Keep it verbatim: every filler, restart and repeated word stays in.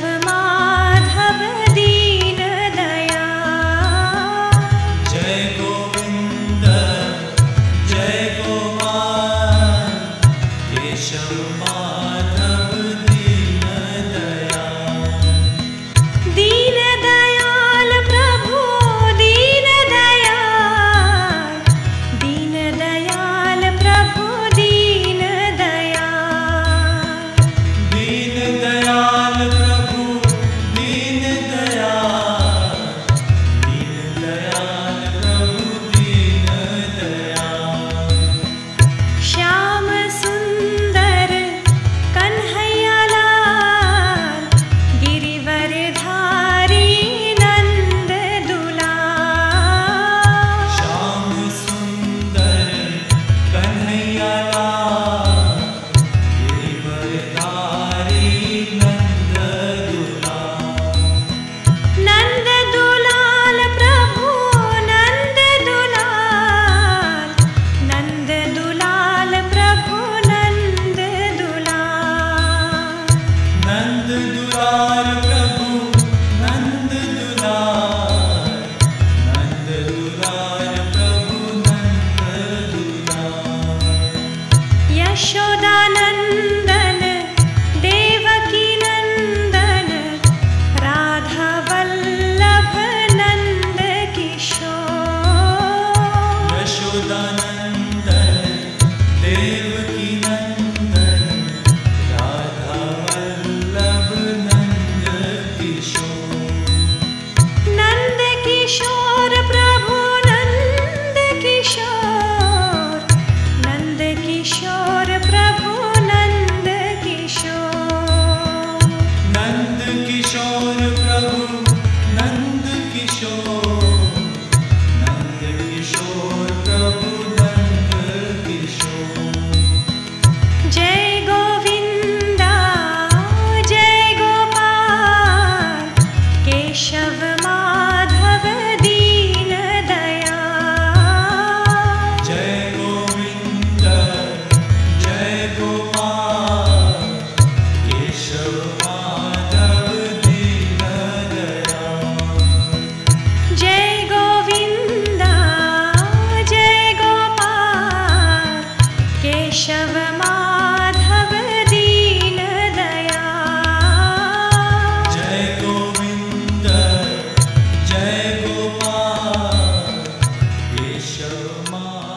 माधव दीन दयाल। जय गोविंद जय गोपाल केशव माधव दीन दयाल। दीन दयाल प्रभु दीन दयाल, दीन दयाल प्रभु दीन दयाल। दीन दयाल प्रभु दीन दयाल, दीन दयाल प्रभु दीन दयाल। श्याम सुंदर कन्हैया लाल, गिरिवर धारी नंद दुलाल। श्याम सुंदर कन्हैया लाल, गिरिवरधारी नंद दुलाल। नंद दुलाल प्रभु नंद दुलाल, नंद दुलाल प्रभु नंद दुलाल। नंद दुलार प्रभु नंद दुलार, नंद दुलार प्रभु नंद दुलार। यशोदानंदन देवकी नंदन, राधा वल्लभ नंद किशोर। यशोदानंदन देवकी नंदन, राधा वल्लभ नंद किशोर। नंद किशोर प्रभु नंद किशोर, नंद किशोर प्रभु नंद किशोर। नंद किशोर प्रभु नंद किशोर, नंद किशोर प्रभु नंद किशोर। जय गोविंदा जय गोपाल केशव माधव दीन दयाल। जय गोविंद जय गोपाल केशव माधव दीन दयाल। जय गोविंदा जय गोपाल केशव माधव दीन दयाल। जय गोविंद जय गोपाल केशव माधव